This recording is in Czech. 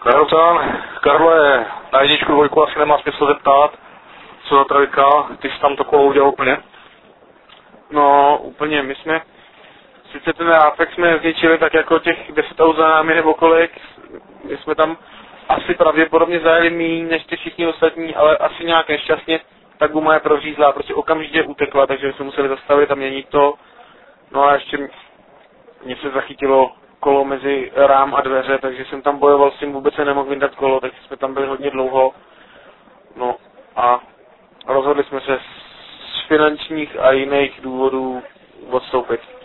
Karolčan, Karle, na jedničku dvojku asi nemá smysl zeptat, co za trojka, ty jsi tam to kolo udělal úplně? No, úplně, my jsme, sice ten ráfek jsme zničili tak jako těch 10 aut za námi nebo kolik, my jsme tam asi pravděpodobně zajeli míň než ty všichni ostatní, ale asi nějak nešťastně, ta guma je prořízlá, prostě okamžitě utekla, takže jsme museli zastavit a měnit to. No a ještě mě se zachytilo kolo mezi rám a dveře, takže jsem tam bojoval s tím, vůbec se nemohl vyndat kolo, takže jsme tam byli hodně dlouho. No a rozhodli jsme se z finančních a jiných důvodů odstoupit.